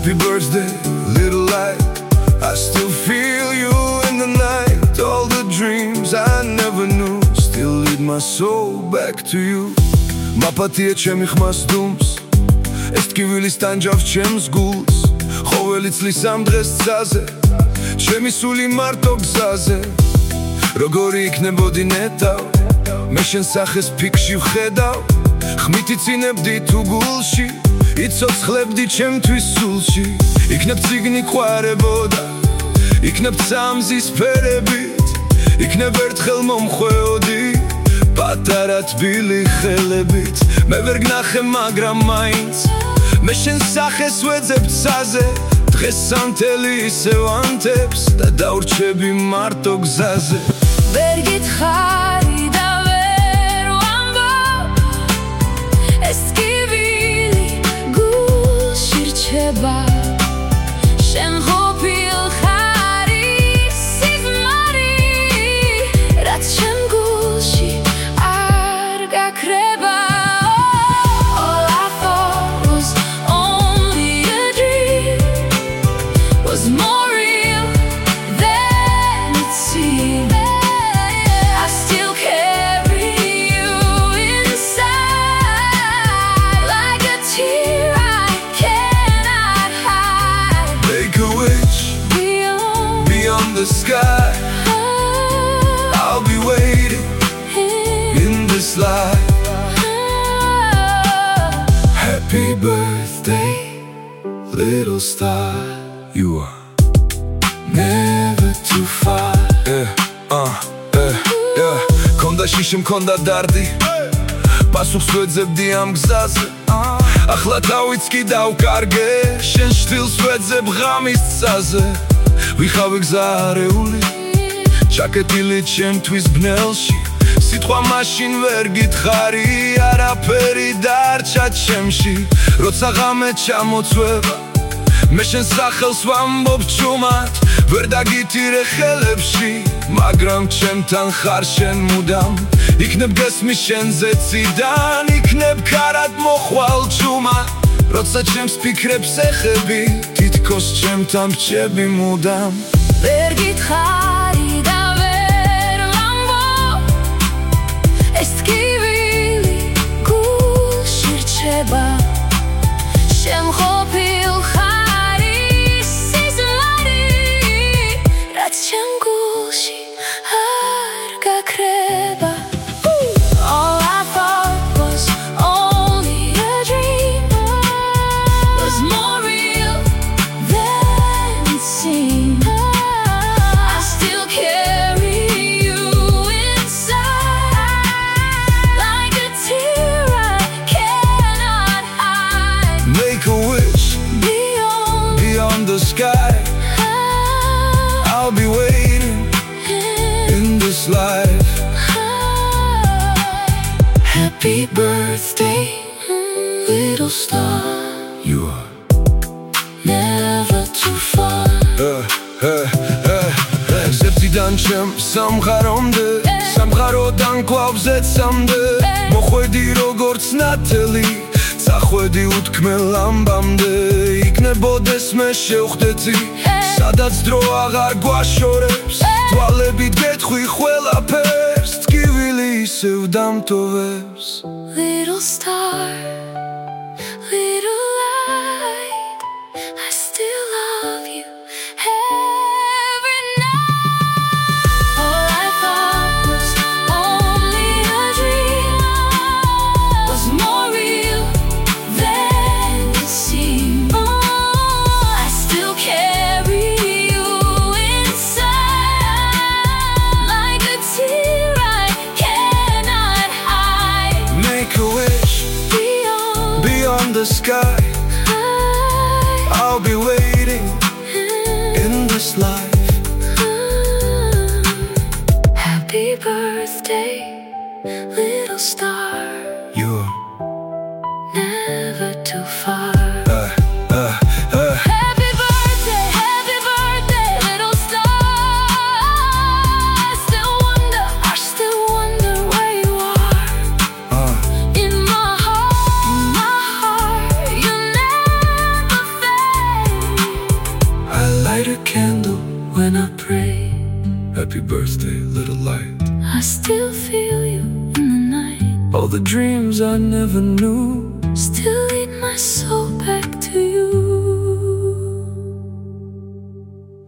Happy birthday, little light. I still feel you in the night. All the dreams I never knew still lead my soul back to you. Mapati ჩემი ხმასდუმს ეს ტკივილის ტანჯავს ჩემს გულს. ხოველი წლის ამ დღეს გზაზე, ჩემი სული მარტო გზაზე. როგორი იქნებოდი ნეტავ, მე შენ სახეს ფიქში ვხედავ. ხმითი წინებდი თუ გულში, იცოცხლებდი ჩემთვის სულში. იქნებ წიგნი ყვარებოდა, იქნებ წამზის ფერებით, იქნებ ერთხელ მომხვეოდი პატარა თბილი ხელებით. მე ვერ გნახე მაგრამ მაინც მე შენ სახეს ვეძებ გზაზე. დღეს სანთელი ისევ ანთებს და დავრჩები მარტო გზაზე. ვერ გითხარი და ვერ ვამბობ, ეს ტკივილი გულში რჩება. შენ ყოფილ ხარ ის სიზმარი, რაც ჩემ გულში არ გაქრება. All I thought was only a dream, was more real than it seemed. I still carry you inside, like a tear I cannot hide. Make a wish beyond the sky. I'll be waiting in this life. Happy birthday, little star. You are never too far. Konda shishim konda dardi, პასუხს ვეძებდი ამ გზაზე. ახლა თავიც კი დავკარგე, შენ შთილს ვეძებ ღამის ცაზე. ვიხავი გზარეული, ჩაკეტილი ჩემთვის ბნელში. სიტყვა მაშინ ვერ გითხარი, არაფერი დარჩა ჩემში. როცა ღამე ჩამოწვევა, მე შენ სახელს ვამბობ ჩუმად, ვერ დაგითირე ხელებში, მაგრამ ჩემთან ხარ შენ მუდამ. იქნებ გესმის შენზე ციდან, იქნებ ქარად მოხვალ ჩუმად. როცა ჩემს ფიქრებს ეხები, თითქოს ჩემთან რჩები მუდამ. ვერ გითხარი და ვერ ვამბობ, ეს ტკივილი გულში რჩება. შენ ყოფილ ხარ ის სიზმარი, რაც ჩემ გულში არ გაქრება. All I thought was only a dream, was more real than it seemed. I still carry you inside, like a tear I cannot hide. Make a wish Beyond the sky. I'll be waiting in this life. Happy birthday, little star. You are Never too far. ზებწიდან ჩემ სამყარომდე, სამყაროდან გვავზეცამდე. მოხვედი როგორც ნათელი, წახვედი უთქმელ ამბამდე. იქნებოდეს მე შევხვდეთი, სადაც დრო აღარ გვაშორებს. თვალებით გეტყვი ყველაფერს, ტკივილი ისევ დამტოვებს. Little star, little light, I still love you every night. All I thought was only a dream, was more real than it seemed. I still carry you inside, like a tear I cannot hide. Make a wish beyond the sky. I'll be waiting in this life. Happy birthday, little star. You're Never too far. Happy birthday, little star. I still wonder where you are. In my heart, you never fade. when I pray. Happy birthday, little light. I still feel you in the night. All the dreams I never knew Still lead my soul back to you.